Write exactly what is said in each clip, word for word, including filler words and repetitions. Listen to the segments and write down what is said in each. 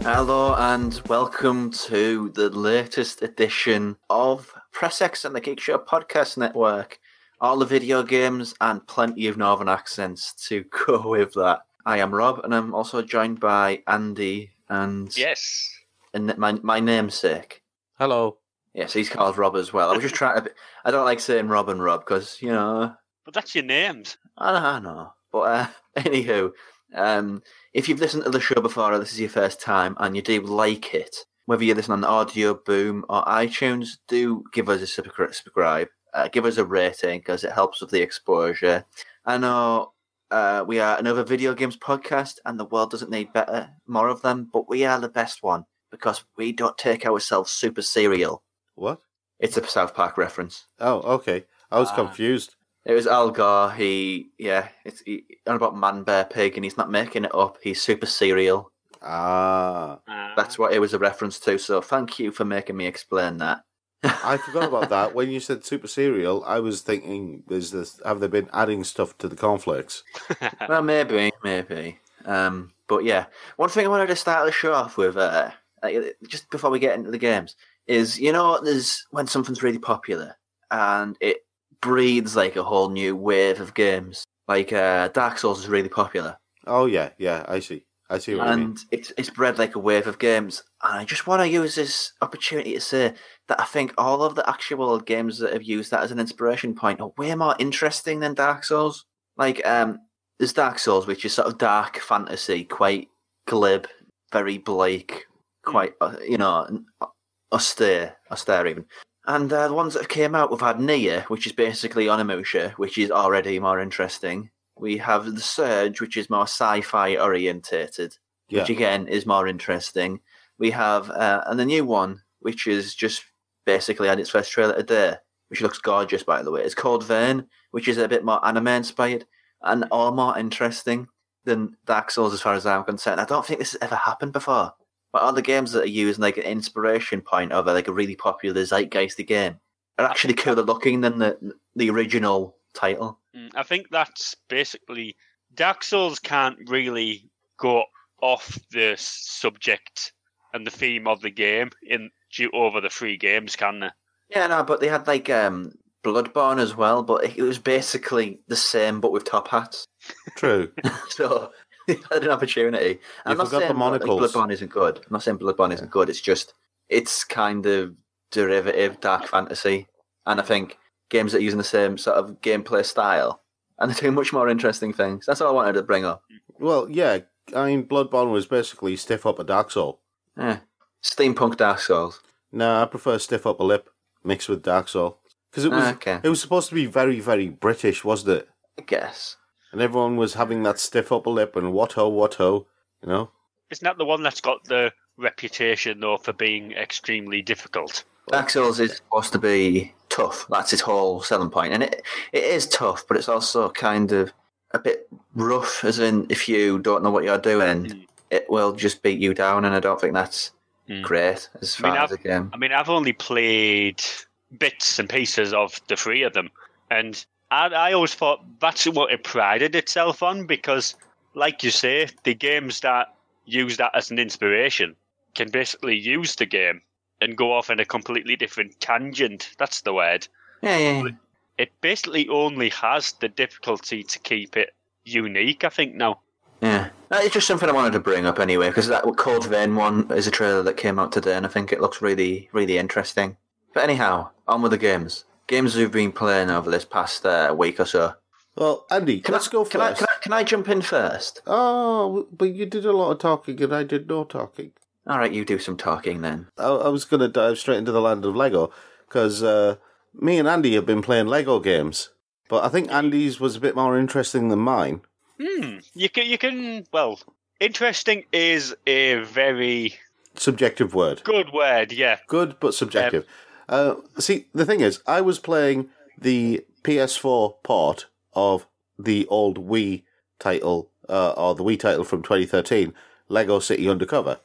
Hello and welcome to the latest edition of Press X and the Geek Show podcast network. All the video games and plenty of northern accents to go with that. I am Rob and I'm also joined by Andy and yes, and my my namesake. Hello. Yes, he's called Rob as well. I was just trying to. I don't like saying Rob and Rob because you know. but that's your names. I know, I know. But uh, anywho. Um, if you've listened to the show before or this is your first time and you do like it, whether you listen on Audio Boom or iTunes, do give us a subscribe, uh, give us a rating because it helps with the exposure. I know uh, we are another video games podcast and the world doesn't need better, more of them, but we are the best one because we don't take ourselves super serial. What? It's a South Park reference. Oh, okay. I was Ah. confused. It was Al Gore. He, yeah, it's he, on about Man Bear Pig, and he's not making it up. He's super serial. Ah. Uh, That's what it was a reference to. So thank you for making me explain that. I forgot about that. When you said super cereal, I was thinking, is this, have they been adding stuff to the cornflakes? Well, maybe, maybe. Um, but yeah, one thing I wanted to start the show off with, uh, just before we get into the games, is you know, there's when something's really popular and it breeds like a whole new wave of games. Like uh, Dark Souls is really popular. Oh, yeah, yeah, I see. I see what you mean. And it's it's bred like a wave of games. And I just want to use this opportunity to say that I think all of the actual games that have used that as an inspiration point are way more interesting than Dark Souls. Like, um, there's Dark Souls, which is sort of dark fantasy, quite glib, very bleak, quite, uh, you know, austere, austere even. And uh, the ones that have came out, we've had Nier, which is basically Onimusha, which is already more interesting. We have The Surge, which is more sci-fi orientated, Yeah. which again is more interesting. We have, uh, and the new one, which is just basically had its first trailer today, which looks gorgeous, by the way. It's called Vayne, which is a bit more anime-inspired and all more interesting than Dark Souls as far as I'm concerned. I don't think this has ever happened before. But all the games that are using like an inspiration point of a, like a really popular zeitgeisty game are actually cooler looking than the the original title. I think that's basically Dark Souls can't really go off the subject and the theme of the game in due over the three games, can they? Yeah, no, but they had like um, Bloodborne as well, but it was basically the same but with top hats. True. So they had an opportunity. I'm not forgot saying the monocles. Like, Bloodborne isn't good. I'm not saying Bloodborne isn't good. It's just it's kind of derivative dark fantasy, and I think games that are using the same sort of gameplay style and they're doing much more interesting things. That's all I wanted to bring up. Well, yeah, I mean, Bloodborne was basically stiff up a Dark Soul. Yeah. Steampunk Dark Souls. No, I prefer stiff up a lip mixed with Dark Soul. Because it was, Okay. it was supposed to be very, very British, wasn't it? I guess. And everyone was having that stiff upper lip and what ho, what ho, you know? Isn't that the one that's got the reputation, though, for being extremely difficult? Dark Souls is supposed to be tough. That's its whole selling point. And it it is tough, but it's also kind of a bit rough, as in if you don't know what you're doing, Mm. it will just beat you down, and I don't think that's Mm. great as far I mean, as a game. I mean, I've only played bits and pieces of the three of them, and I, I always thought that's what it prided itself on, because, like you say, the games that use that as an inspiration can basically use the game and go off in a completely different tangent. That's the word. Yeah, yeah, yeah. It basically only has the difficulty to keep it unique, I think, now. Yeah. Uh, It's just something I wanted to bring up anyway, because that Cold Vein one is a trailer that came out today, and I think it looks really, really interesting. But anyhow, on with the games. Games we've been playing over this past uh, week or so. Well, Andy, Can let's I, go can I, first. can, I, can I jump in first? Oh, but you did a lot of talking and I did no talking. All right, you do some talking then. I, I was going to dive straight into the land of Lego, because uh, me and Andy have been playing Lego games. But I think Andy's was a bit more interesting than mine. Hmm. You can, you can, well, interesting is a very Subjective word. good word, yeah. Good, but subjective. Uh, see, the thing is, I was playing the P S four port of the old Wii title, uh, or the Wii title from twenty thirteen, Lego City Undercover.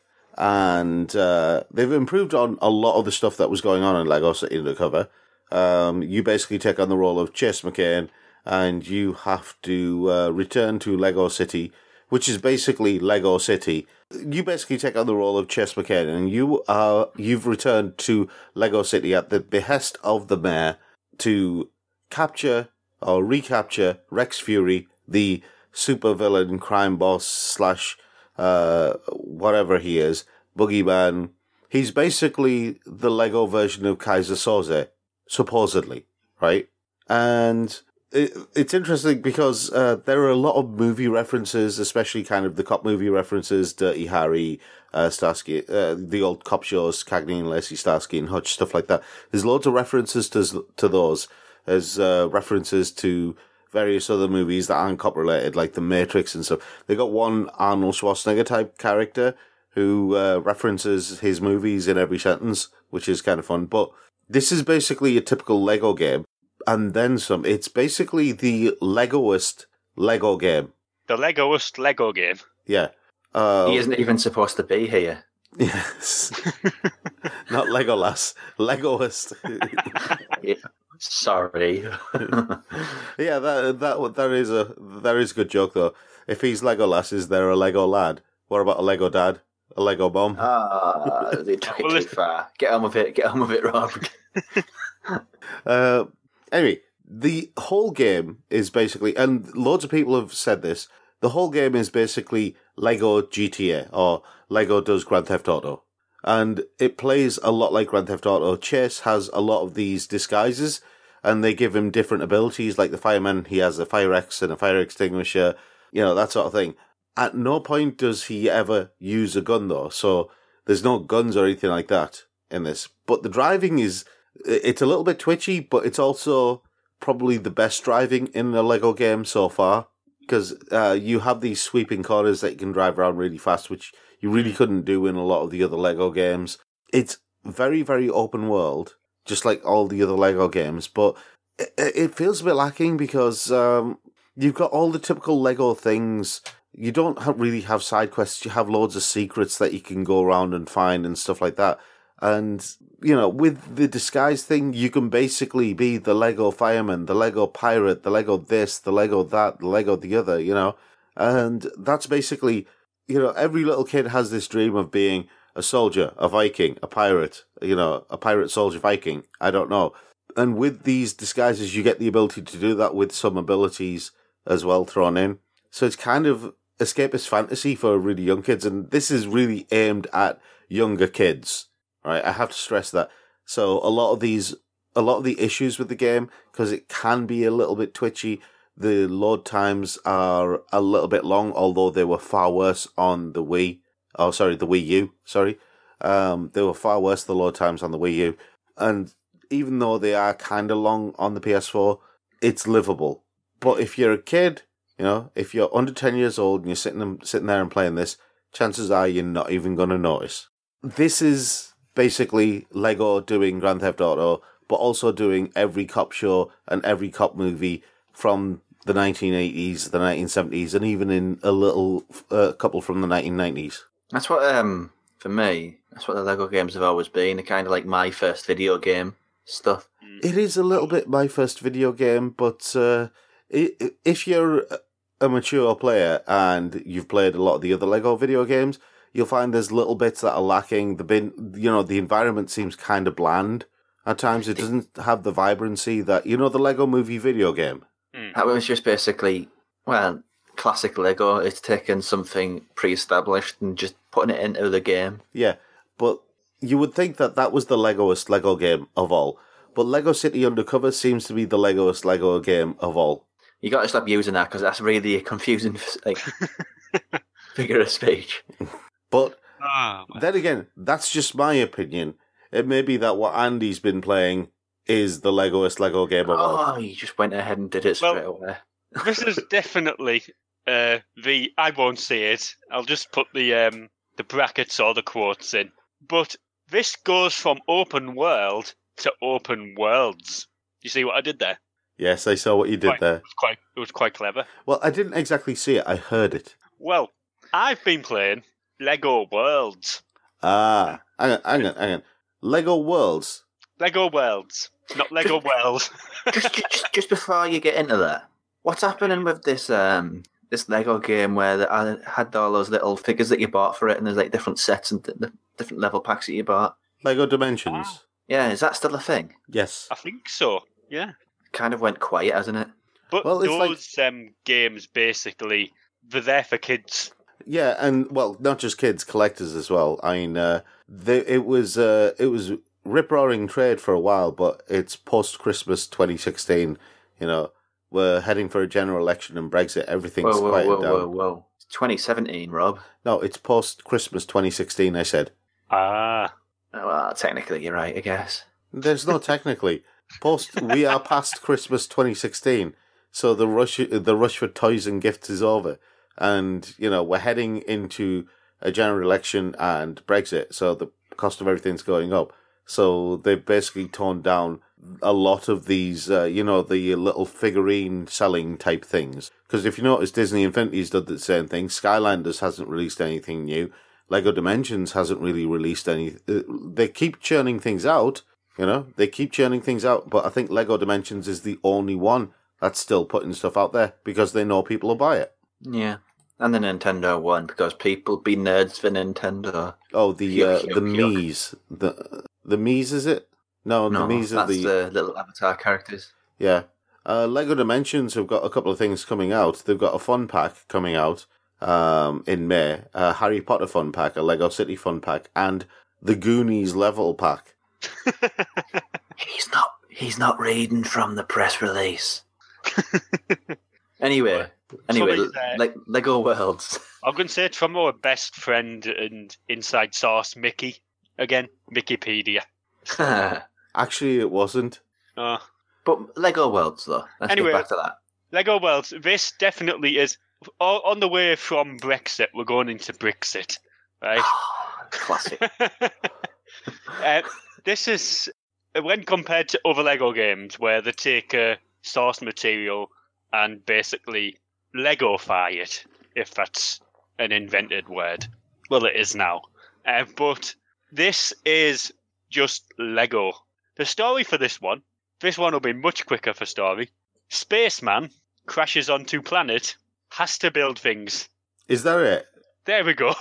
And uh, they've improved on a lot of the stuff that was going on in Lego City Undercover. Um, you basically take on the role of Chase McCain, and you have to uh, return to Lego City which is basically Lego City. You basically take on the role of Chase McCain, and you are you've returned to Lego City at the behest of the mayor to capture or recapture Rex Fury, the supervillain crime boss slash uh, whatever he is, boogeyman. He's basically the Lego version of Kaiser Soze, supposedly, right? And it, it's interesting because uh, there are a lot of movie references, especially kind of the cop movie references, Dirty Harry, uh, Starsky, uh, the old cop shows, Cagney and Lacey, Starsky and Hutch, stuff like that. There's loads of references to to those. There's uh, references to various other movies that aren't cop related, like The Matrix and stuff. They got one Arnold Schwarzenegger type character who uh, references his movies in every sentence, which is kind of fun. But this is basically a typical Lego game, and then some. It's basically the Legoest Lego game. The Legoest Lego game. Yeah. Uh, he isn't even supposed to be here. Yes. Not Legolas. Legoest. Yeah. Sorry. Yeah, that that that is a that is a good joke though. If he's Legolas, is there a Lego lad? What about a Lego dad? A Lego bomb? Ah, they took it too far. Get on with it. Get on with it, Rob. uh, anyway, the whole game is basically, and loads of people have said this. The whole game is basically Lego G T A, or Lego does Grand Theft Auto. And it plays a lot like Grand Theft Auto. Chase has a lot of these disguises, and they give him different abilities. Like the fireman, he has a fire X and a fire extinguisher, you know, that sort of thing. At no point does he ever use a gun, though. So there's no guns or anything like that in this. But the driving is, it's a little bit twitchy, but it's also probably the best driving in a Lego game so far. Because uh, you have these sweeping corners that you can drive around really fast, which you really couldn't do in a lot of the other Lego games. It's very, very open world, just like all the other Lego games, but it, it feels a bit lacking because um, you've got all the typical Lego things. You don't have, really have side quests. You have loads of secrets that you can go around and find and stuff like that. And, you know, with the disguise thing, you can basically be the Lego fireman, the Lego pirate, the Lego this, the Lego that, the Lego the other, you know. And that's basically, you know, every little kid has this dream of being a soldier, a Viking, a pirate, you know, a pirate, soldier, Viking. I don't know. And with these disguises, you get the ability to do that with some abilities as well thrown in. So it's kind of escapist fantasy for really young kids. And this is really aimed at younger kids. Right, I have to stress that. So a lot of these, a lot of the issues with the game, because it can be a little bit twitchy, the load times are a little bit long, although they were far worse on the Wii. Oh, sorry, the Wii U. Sorry, um, they were far worse the load times on the Wii U. And even though they are kind of long on the P S four, it's livable. But if you're a kid, you know, if you're under ten years old and you're sitting sitting there and playing this, chances are you're not even going to notice. This is basically Lego doing Grand Theft Auto, but also doing every cop show and every cop movie from the nineteen eighties, the nineteen seventies, and even in a little uh, couple from the nineteen nineties. That's what, um, for me, that's what the Lego games have always been. They're kind of like my first video game stuff. It is a little bit my first video game, but uh, if you're a mature player and you've played a lot of the other Lego video games, you'll find there's little bits that are lacking. The bin, you know, the environment seems kind of bland at times. It doesn't have the vibrancy that, you know, the Lego Movie video game. That was just basically, well, classic Lego. It's taken something pre-established and just putting it into the game. Yeah, but you would think that that was the Legoest Lego game of all. But Lego City Undercover seems to be the Legoest Lego game of all. You got to stop using that because that's really a confusing like figure of speech. But oh, then again, that's just my opinion. It may be that what Andy's been playing is the Legoest Lego game of all. Oh, you just went ahead and did it Well, straight away. This is definitely uh, the. I won't say it. I'll just put the um, the brackets or the quotes in. But this goes from open world to open worlds. You see what I did there? Yes, I saw what you did Quite- there. It was quite. It was quite clever. Well, I didn't exactly see it. I heard it. Well, I've been playing Lego Worlds. Ah, hang on, hang on, hang on. Lego Worlds. Lego Worlds, not Lego World. just, just, just before you get into that, what's happening with this um, this Lego game where I had all those little figures that you bought for it, and there's like different sets and th- different level packs that you bought. Lego Dimensions. Ah. Yeah, is that still a thing? Yes. I think so. Yeah. Kind of went quiet, hasn't it? But Well, it's like- those um, games basically they're there for kids. Yeah, and well, not just kids, collectors as well. I mean, uh, they, it was uh, it was rip roaring trade for a while, but it's post Christmas twenty sixteen. You know, we're heading for a general election and Brexit. Everything's Whoa, whoa, quieted whoa, down. whoa, whoa! twenty seventeen, Rob. No, it's post Christmas twenty sixteen. I said. Ah. Oh, well, technically, you're right, I guess. There's no technically post. We are past Christmas twenty sixteen, so the rush the rush for toys and gifts is over, and you know we're heading into a general election and Brexit. So the cost of everything's going up. So they've basically toned down a lot of these, uh, you know, the little figurine selling type things. Because if you notice, Disney Infinity's done the same thing. Skylanders hasn't released anything new. Lego Dimensions hasn't really released any. Uh, they keep churning things out, you know. They keep churning things out, but I think Lego Dimensions is the only one that's still putting stuff out there because they know people will buy it. Yeah. And the Nintendo one, because people be nerds for Nintendo. Oh, the Yuck, uh, yuck, the yuck. Mii's. The, the Mii's, is it? No, No, the Mii's are that's the... the little avatar characters. Yeah. Uh, Lego Dimensions have got a couple of things coming out. They've got a fun pack coming out um, in May. A Harry Potter fun pack, a Lego City fun pack, and the Goonies level pack. He's not. He's not reading from the press release. Anyway, anyway, Somebody's, uh, Le- Lego Worlds. I'm going to say it's from our best friend and inside source, Mickey. Again, Wikipedia. Actually, it wasn't. Uh, But Lego Worlds, though. Let's Anyway. get back to that. Lego Worlds, this definitely is... o- On the way from Brexit, we're going into Brexit, right? Classic. uh, this is... When compared to other Lego games, where they take a source material and basically Lego-fy it, if that's an invented word. Well, it is now. Uh, but this is just Lego. The story for this one, this one will be much quicker for story. Spaceman crashes onto planet, has to build things. Is that it? There we go.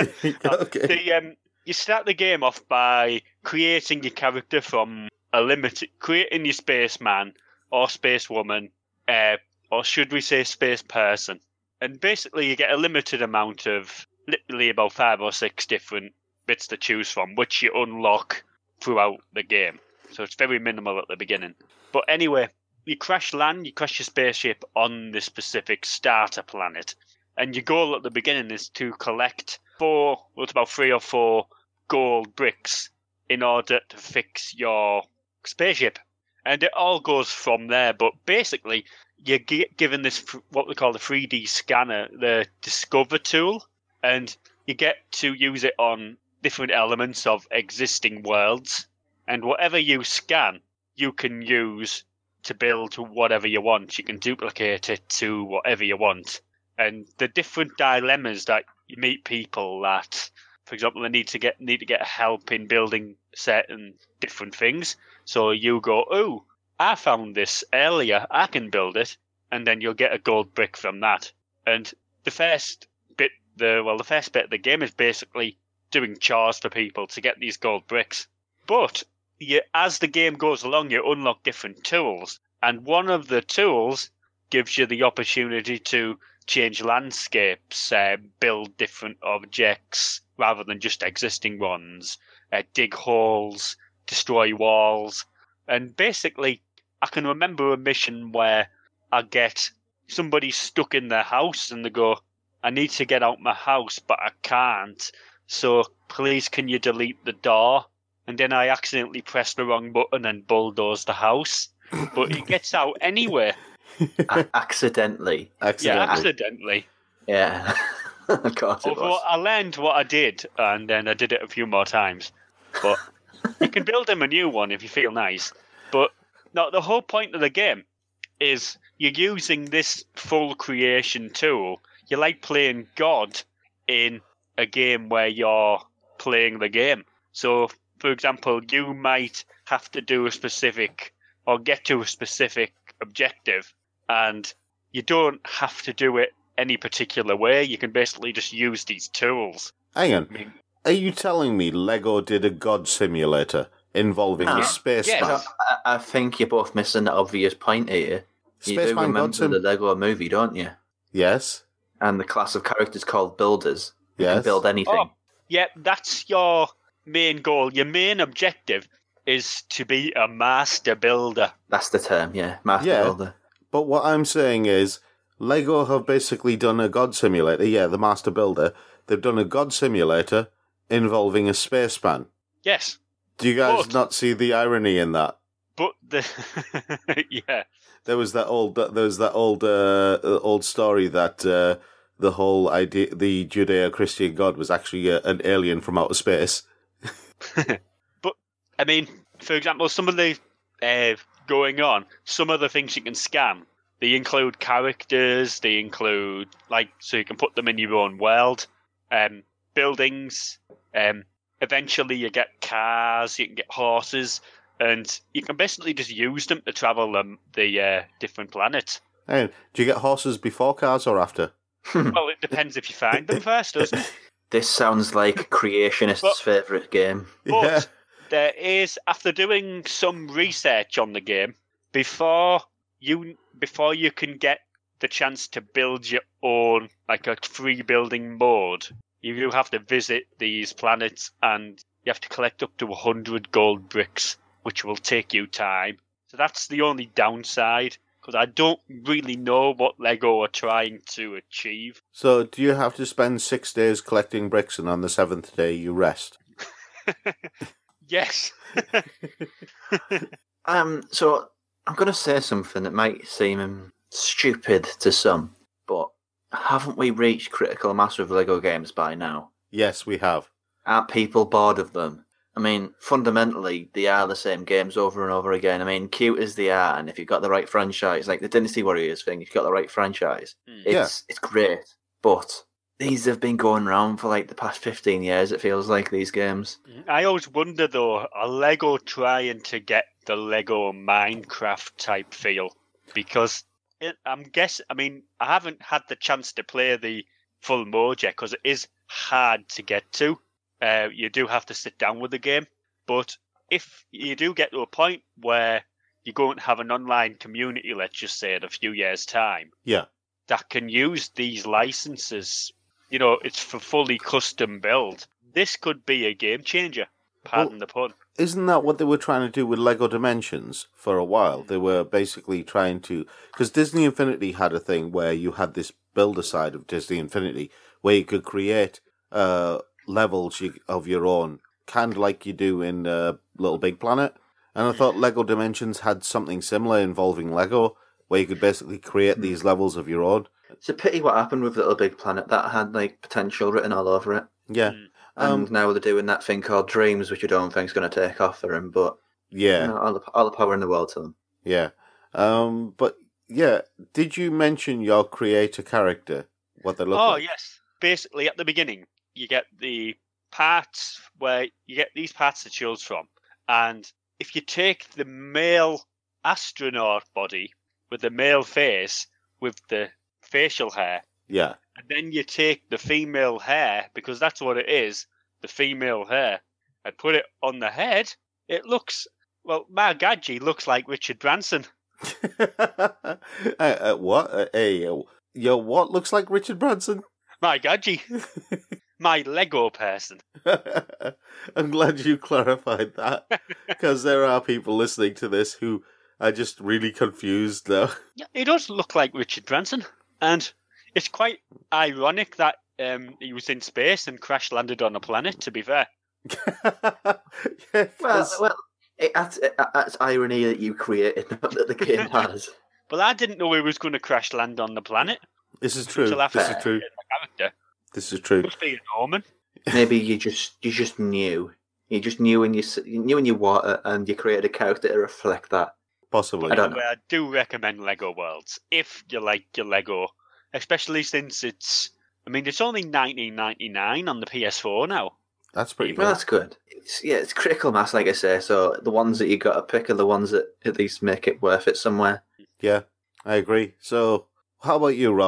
Okay. The, um, you start the game off by creating your character from a limited, creating your spaceman or spacewoman, uh, or should we say space person. And basically you get a limited amount of, literally about five or six different bits to choose from, which you unlock throughout the game. So it's very minimal at the beginning. But anyway, you crash land, you crash your spaceship on this specific starter planet. And your goal at the beginning is to collect four, well, it's about three or four gold bricks in order to fix your spaceship. And it all goes from there. But basically, you're gi- given this, f- what we call the three D scanner, the Discover tool. And you get to use it on different elements of existing worlds. And whatever you scan, you can use to build whatever you want. You can duplicate it to whatever you want. And the different dilemmas that you meet people that, for example, they need to get need to get help in building certain different things. So you go, oh, I found this earlier, I can build it, and then you'll get a gold brick from that. And the first bit, the well, the first bit of the game is basically doing chores for people to get these gold bricks. But you, as the game goes along, you unlock different tools, and one of the tools gives you the opportunity to change landscapes, uh, build different objects rather than just existing ones, uh, dig holes, destroy walls. And basically, I can remember a mission where I get somebody stuck in their house and they go, I need to get out my house, but I can't. So please can you delete the door? And then I accidentally press the wrong button and bulldoze the house. But it gets out anyway. A- accidentally. Accidentally. Yeah, accidentally. Yeah. Of course it Although was. I learned what I did, and then I did it a few more times. But you can build him a new one if you feel nice. But no, the whole point of the game is you're using this full creation tool. You're like playing God in a game where you're playing the game. So, for example, you might have to do a specific or get to a specific objective, and you don't have to do it any particular way. You can basically just use these tools. Hang on. I mean, Are you telling me Lego did a God simulator involving No. a spaceman? Yes. I, I think you're both missing the obvious point here. You do Spaceman God remember sim? the Lego movie, don't you? Yes. And the class of characters called builders. You can Yes. build anything. Oh, yeah, that's your main goal. Your main objective is to be a master builder. That's the term, yeah. Master Yeah. builder. But what I'm saying is, Lego have basically done a God simulator. Yeah, the Master Builder. They've done a God simulator involving a spaceman. Yes, Do you guys But- not see the irony in that? but the yeah, There was that old, there was that old, uh, old story that uh, the whole idea, the Judeo-Christian God, was actually uh, an alien from outer space. but I mean, for example, some of the uh, going on, some of the things you can scan. They include characters. They include like so you can put them in your own world, um, buildings. Um, eventually, you get cars. You can get horses, and you can basically just use them to travel um, the uh, different planets. Hey, do you get horses before cars or after? Well, it depends if you find them first, doesn't it? This sounds like creationists' But- favourite game. But Yeah. there is, after doing some research on the game, before you before you can get the chance to build your own, like a free building mode, you do have to visit these planets and you have to collect up to one hundred gold bricks, which will take you time. So that's the only downside, because I don't really know what Lego are trying to achieve. So, do you have to spend six days collecting bricks, and on the seventh day you rest? Yes. Um, so I'm going to say something that might seem um, stupid to some, but haven't we reached critical mass with Lego games by now? Yes, we have. Aren't people bored of them? I mean, fundamentally, they are the same games over and over again. I mean, cute as they are, and if you've got the right franchise, like the Dynasty Warriors thing, if you've got the right franchise, Mm. it's it's great. But these have been going around for like the past fifteen years, it feels like, these games. I always wonder though, are Lego trying to get the Lego Minecraft type feel? Because it, I'm guess. I mean, I haven't had the chance to play the full mode yet because it is hard to get to. Uh, you do have to sit down with the game, but if you do get to a point where you're going to have an online community, let's just say in a few years' time, Yeah. that can use these licenses, you know, it's for fully custom build. This could be a game changer. Pardon Well, the pun. Isn't that what they were trying to do with Lego Dimensions for a while? They were basically trying to... Because Disney Infinity had a thing where you had this builder side of Disney Infinity where you could create uh, levels you- of your own, kind of like you do in uh, Little Big Planet. And I thought Lego Dimensions had something similar involving Lego, where you could basically create these levels of your own. It's a pity what happened with Little Big Planet. That had like potential written all over it. Yeah. Mm. And Um, now they're doing that thing called Dreams, which I don't think is going to take off for them. But yeah. you know, all, the, all the power in the world to them. Yeah. Um, but, yeah, did you mention your creator character? What they look Oh, like? yes. Basically, at the beginning, you get the parts where you get these parts to choose from. And if you take the male astronaut body with the male face with the facial hair, Yeah. and then you take the female hair, because that's what it is, the female hair, and put it on the head, it looks, well, Margadji looks like Richard Branson. uh, uh, what? Uh, hey, uh, your what looks like Richard Branson? Margadji, my Lego person. I'm glad you clarified that, because there are people listening to this who are just really confused now. Yeah, he does look like Richard Branson, and it's quite ironic that um, he was in space and crash landed on a planet, to be fair. Yeah, Well, 'cause- well, it, that's, it, that's irony that you created, not that the game has. But I didn't know he was going to crash land on the planet this is true. until after This is true. the character. This is true. Must be a Norman. Maybe you just you just knew. You just knew in your s- you knew in your water, and you created a character to reflect that. Possibly. I don't know. Anyway, I do recommend Lego Worlds if you like your Lego, especially since it's. I mean, it's only nineteen ninety-nine on the P S four now. That's pretty Well, good. that's good. It's, yeah, it's critical mass, like I say. So the ones that you got to pick are the ones that at least make it worth it somewhere. Yeah, I agree. So, how about you, Rob?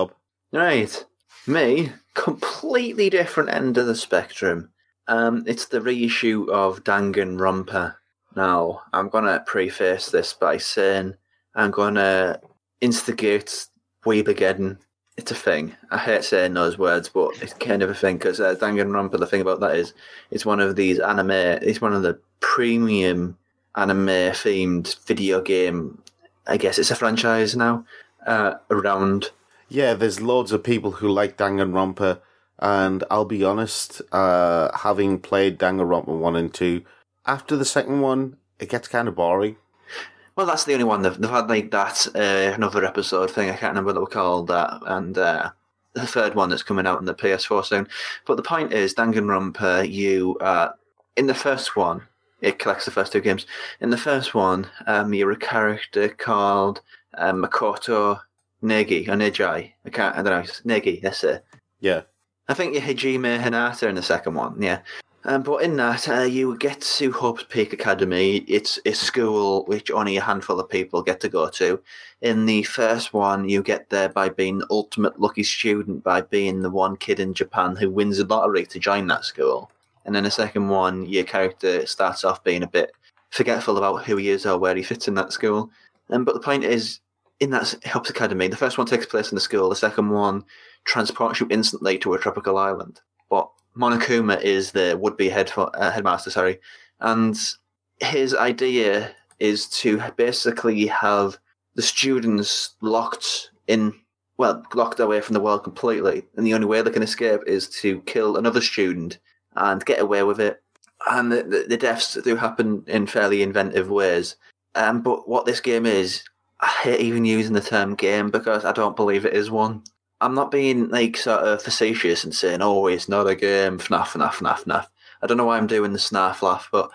Right. Me, completely different end of the spectrum. Um, it's the reissue of Danganronpa. Now, I'm going to preface this by saying I'm going to instigate Weebageddon. It's a thing. I hate saying those words, but it's kind of a thing, because uh, Danganronpa, the thing about that is, it's one of these anime, it's one of the premium anime-themed video game, I guess it's a franchise now, uh, around. Yeah, there's loads of people who like Danganronpa, and I'll be honest, uh, having played Danganronpa one and two, after the second one, it gets kind of boring. Well, that's the only one. They've, they've had like that, uh, another episode thing, I can't remember what they were called, that, and uh, the third one that's coming out on the P S four soon. But the point is, Danganronpa, you, uh, in the first one, it collects the first two games. In the first one, um, you're a character called uh, Makoto Negi, or Negi. I can't, I don't know, it's Negi, that's it. Yeah. I think you're Hajime Hinata in the second one, yeah. Um, but in that, uh, you get to Hope's Peak Academy. It's a school which only a handful of people get to go to. In the first one, you get there by being the ultimate lucky student, by being the one kid in Japan who wins the lottery to join that school. And in the second one, your character starts off being a bit forgetful about who he is or where he fits in that school. Um, but the point is, in that Hope's Academy, the first one takes place in the school, the second one transports you instantly to a tropical island. But Monokuma is the would-be head for, uh, headmaster, sorry, and his idea is to basically have the students locked in, well, locked away from the world completely, and the only way they can escape is to kill another student and get away with it. And the, the, the deaths do happen in fairly inventive ways. Um, but what this game is, I hate even using the term game because I don't believe it is one. I'm not being like sort of facetious and saying, oh, it's not a game, fnaf, fnaf, fnaf, fnaf. I don't know why I'm doing the snarf laugh, but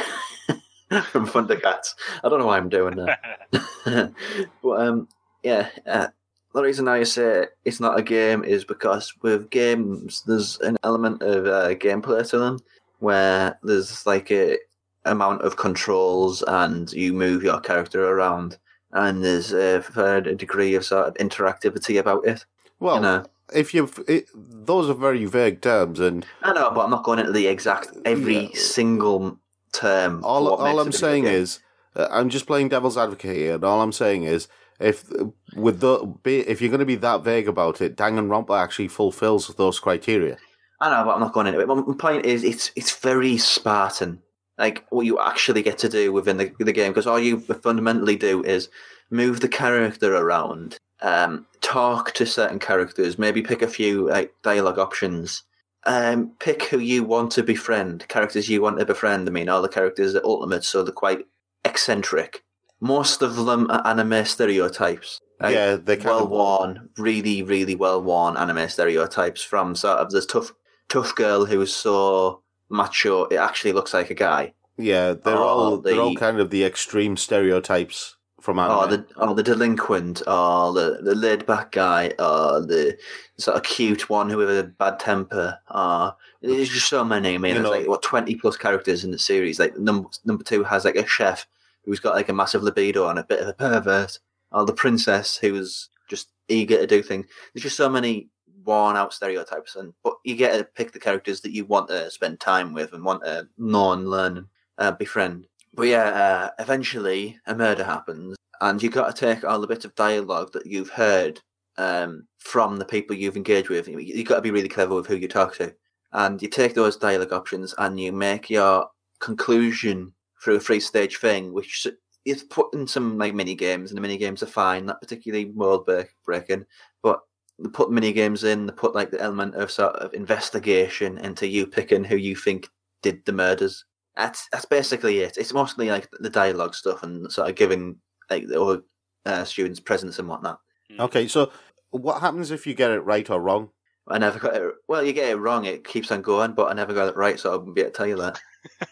from Thundercats. I don't know why I'm doing that. But um, yeah, uh, the reason I say it's not a game is because with games, there's an element of uh, gameplay to them where there's like a amount of controls and you move your character around, and there's a fair degree of sort of interactivity about it. Well, you know, if you those are very vague terms, and I know, but I'm not going into the exact every yeah. single term. All all I'm saying is, uh, I'm just playing devil's advocate here, and all I'm saying is, if with the if you're going to be that vague about it, Danganronpa actually fulfills those criteria. I know, but I'm not going into it. My point is, it's it's very Spartan. Like what you actually get to do within the the game, because all you fundamentally do is move the character around. Um, talk to certain characters, maybe pick a few like dialogue options, um, pick who you want to befriend, characters you want to befriend. I mean, all the characters are ultimate, so they're quite eccentric. Most of them are anime stereotypes. Like, yeah, they're kind well-worn, of... really, really well-worn anime stereotypes from sort of this tough, tough girl who's so macho, it actually looks like a guy. Yeah, they're or all the, they're all kind of the extreme stereotypes from anime. Or the, or the delinquent, or the, the laid-back guy, or the sort of cute one who has a bad temper. Or there's just so many. I mean, you there's know, like what twenty plus characters in the series. Like number number two has like a chef who's got like a massive libido and a bit of a pervert, or the princess who's just eager to do things. There's just so many worn-out stereotypes, and but you get to pick the characters that you want to spend time with and want to know and learn and uh, befriend. But yeah, uh, eventually a murder happens, and you've got to take all the bits of dialogue that you've heard um, from the people you've engaged with. You've got to be really clever with who you talk to. And you take those dialogue options and you make your conclusion through a three-stage thing, which is put in some like mini games, and the mini games are fine, not particularly world breaking, but they put mini games in, they put like the element of sort of investigation into you picking who you think did the murders. That's that's basically it. It's mostly like the dialogue stuff and sort of giving like the other uh, students presents and whatnot. Okay, so what happens if you get it right or wrong? I never got it. Well, you get it wrong, it keeps on going, but I never got it right, so I wouldn't be able to tell you that.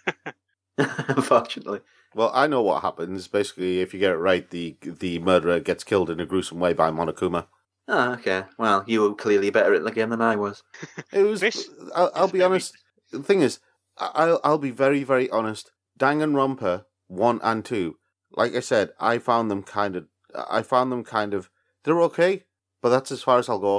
Unfortunately. Well, I know what happens. Basically, if you get it right, the the murderer gets killed in a gruesome way by Monokuma. Oh, okay. Well, you were clearly better at the game than I was. It was. This, I'll, I'll be honest. The thing is, I'll I'll be very very honest. Danganronpa one and two, like I said, I found them kind of. I found them kind of. They're okay, but that's as far as I'll go.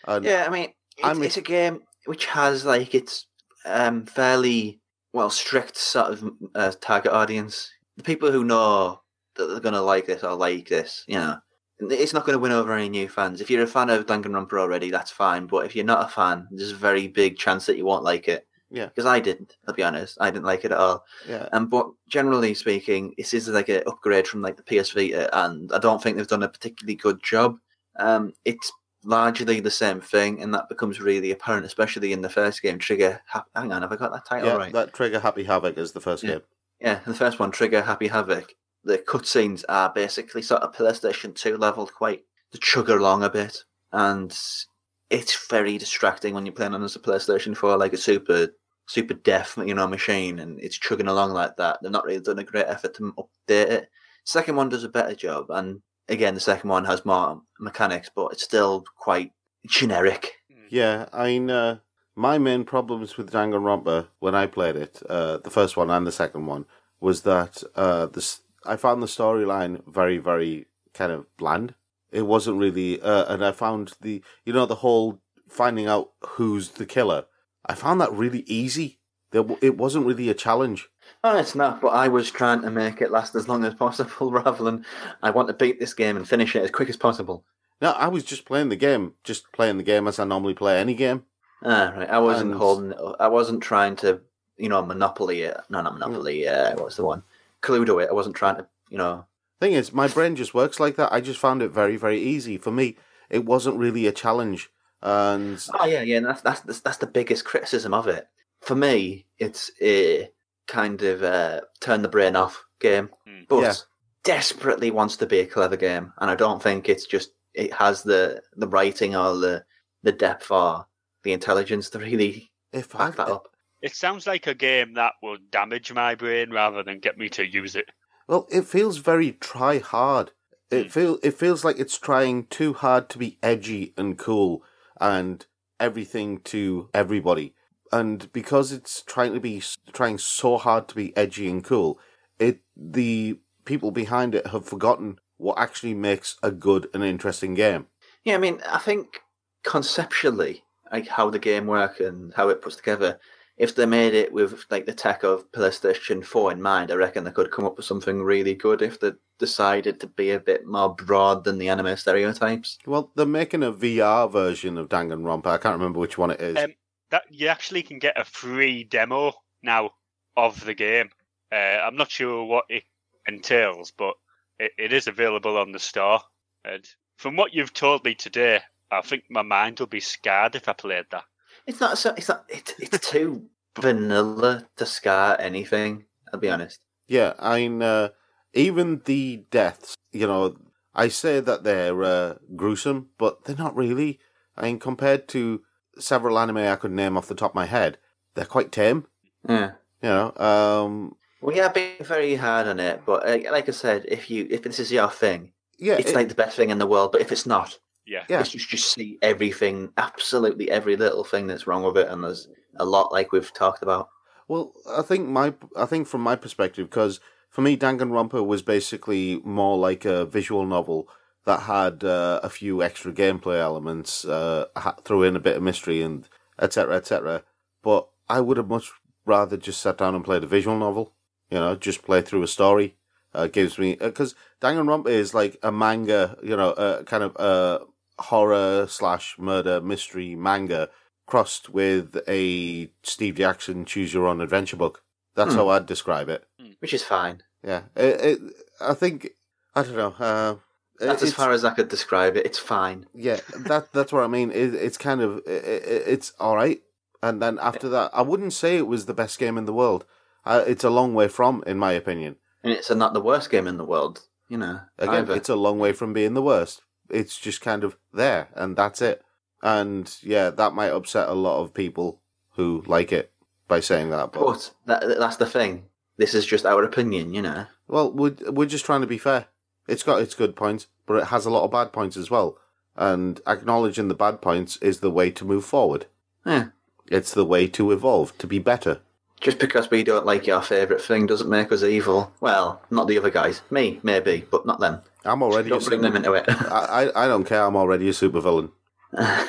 And Yeah, I mean, it's, it's a game which has like its um, fairly well strict sort of uh, target audience. The people who know that they're going to like this or like this, you know, it's not going to win over any new fans. If you're a fan of Danganronpa already, that's fine. But if you're not a fan, there's a very big chance that you won't like it. Yeah, because I didn't. I'll be honest, I didn't like it at all. Yeah, um, but generally speaking, this is like an upgrade from like the P S Vita, and I don't think they've done a particularly good job. Um, it's largely the same thing, and that becomes really apparent, especially in the first game. Trigger, ha- hang on, have I got that title yeah, right? that Trigger Happy Havoc is the first yeah. game. Yeah, the first one, Trigger Happy Havoc. The cutscenes are basically sort of PlayStation two leveled, quite to chug along a bit, and it's very distracting when you're playing on as a PlayStation four, like a super. super deaf, you know, machine, and it's chugging along like that. They've not really done a great effort to update it. Second one does a better job, and again, the second one has more mechanics, but it's still quite generic. Yeah, I mean, uh, my main problems with Danganronpa when I played it, uh, the first one and the second one, was that uh, this I found the storyline very, very kind of bland. It wasn't really, uh, and I found the, you know, the whole finding out who's the killer. I found that really easy. It wasn't really a challenge. Oh, it's not, but I was trying to make it last as long as possible rather than I want to beat this game and finish it as quick as possible. No, I was just playing the game, just playing the game as I normally play any game. Ah, right. I wasn't And- holding it. I wasn't trying to, you know, Monopoly it. No, not Monopoly. Uh, what's the one? Cluedo it. I wasn't trying to, you know. Thing is, my brain just works like that. I just found it very, very easy. For me, it wasn't really a challenge. And Oh yeah, yeah. And that's that's that's, that's the biggest criticism of it. For me, it's a kind of uh, turn the brain off game, Mm. but Yeah. desperately wants to be a clever game, and I don't think it's just it has the the writing or the the depth or the intelligence to really if I, back that up. It sounds like a game that will damage my brain rather than get me to use it. well, it feels very try hard. It Mm. feel it feels like it's trying too hard to be edgy and cool and everything to everybody. And because it's trying to be trying so hard to be edgy and cool, it the people behind it have forgotten what actually makes a good and interesting game. Yeah, I mean, I think conceptually, like how the game works and how it puts together, if they made it with like the tech of PlayStation four in mind, I reckon they could come up with something really good if they decided to be a bit more broad than the anime stereotypes. Well, they're making a V R version of Danganronpa. I can't remember which one it is. Um, that you actually can get a free demo now of the game. Uh, I'm not sure what it entails, but it, it is available on the store. And from what you've told me today, I think my mind will be scarred if I played that. It's not so. It's not. It, it's too vanilla to scar anything. I'll be honest. Yeah, I mean, uh, even the deaths, you know, I say that they're uh, gruesome, but they're not really. I mean, compared to several anime I could name off the top of my head, they're quite tame, Yeah. you know. Um, We are being very hard on it, but uh, like I said, if you if this is your thing, yeah, it's it- like the best thing in the world. But if it's not, Yeah. Yeah. it's just just see everything, absolutely every little thing that's wrong with it, and there's a lot like we've talked about. Well, I think my I think from my perspective, because for me, Danganronpa was basically more like a visual novel that had uh, a few extra gameplay elements, uh, ha- throw in a bit of mystery and et cetera, et cetera. But I would have much rather just sat down and played a visual novel. You know, just play through a story. Uh, gives me because Danganronpa is like a manga, you know, a kind of a horror slash murder mystery manga crossed with a Steve Jackson choose your own adventure book. That's Hmm. how I'd describe it. Which is fine. Yeah, it, it, I think I don't know. Uh, That's as far as I could describe it. It's fine. yeah, that that's what I mean. It, it's kind of it, it, it's all right, and then after that, I wouldn't say it was the best game in the world. Uh, it's a long way from, in my opinion. And it's not the worst game in the world, you know. Again, either. it's a long way from being the worst. It's just kind of there, and that's it. And yeah, that might upset a lot of people who like it by saying that. But, But that, that's the thing. This is just our opinion, you know. well, we're, we're just trying to be fair. It's got its good points, but it has a lot of bad points as well. And acknowledging the bad points is the way to move forward. Yeah. It's the way to evolve, to be better. Just because we don't like your favourite thing doesn't make us evil. Well, not the other guys. Me, maybe, but not them. I'm already Don't a bring them super, into it. I, I I don't care. I'm already a supervillain.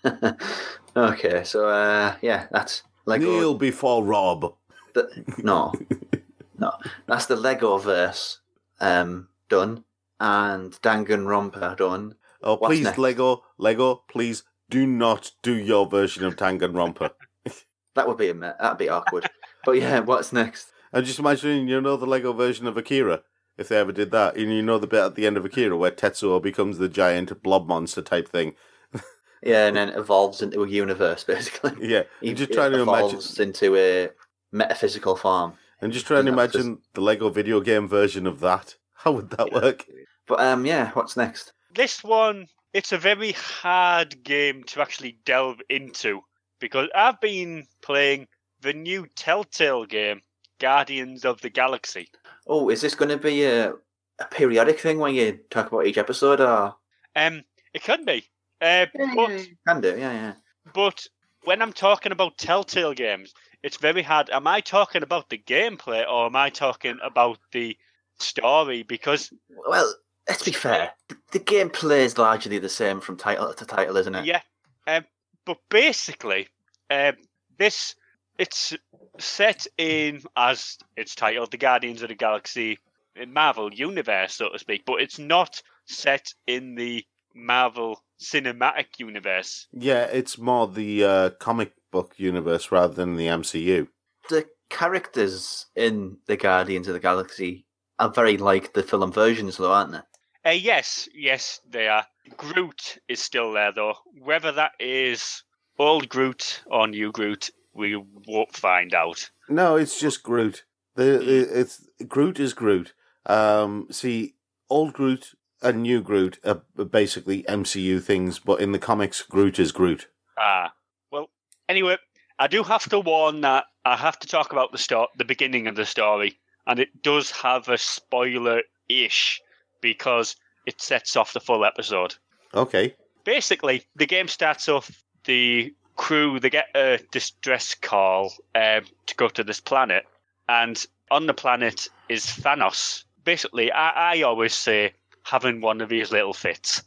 Okay, so uh, yeah, that's Lego. Kneel before Rob. The, no, no, that's the Lego verse um, done, and Danganronpa done. Oh, What's please, next? Lego, Lego, please do not do your version of Danganronpa. That would be a me- that'd be awkward. But yeah, what's next? And just imagine, you know, the Lego version of Akira, if they ever did that. And you know the bit at the end of Akira where Tetsuo becomes the giant blob monster type thing. Yeah, and then evolves into a universe, basically. Yeah, He and just trying to imagine, evolves into a metaphysical form. and just trying to Yeah, just- imagine the Lego video game version of that. How would that work? But um, yeah, what's next? This one, it's a very hard game to actually delve into because I've been playing the new Telltale game, Guardians of the Galaxy. Oh, is this going to be a, a periodic thing where you talk about each episode, or Um, it can be, uh, but can do? Yeah, yeah. but when I'm talking about Telltale games, it's very hard. Am I talking about the gameplay or am I talking about the story? Because Well, let's be fair. The, the gameplay is largely the same from title to title, isn't it? yeah, um, but basically, um, this it's set in, as it's titled, the Guardians of the Galaxy Marvel universe, so to speak. But it's not set in the Marvel cinematic universe. Yeah, it's more the uh, comic book universe rather than the M C U. The characters in the Guardians of the Galaxy are very like the film versions, though, aren't they? Uh, yes, yes, they are. Groot is still there, though. Whether that is old Groot or new Groot, we won't find out. No, it's just Groot. The, the it's Groot is Groot. Um, see, old Groot and new Groot are basically M C U things, but in the comics, Groot is Groot. Ah, well, anyway, I do have to warn that I have to talk about the start, the beginning of the story, and it does have a spoiler-ish because it sets off the full episode. Okay. Basically, the game starts off, the crew, they get a distress call um, to go to this planet, and on the planet is Thanos. Basically, I, I always say, having one of these little fits.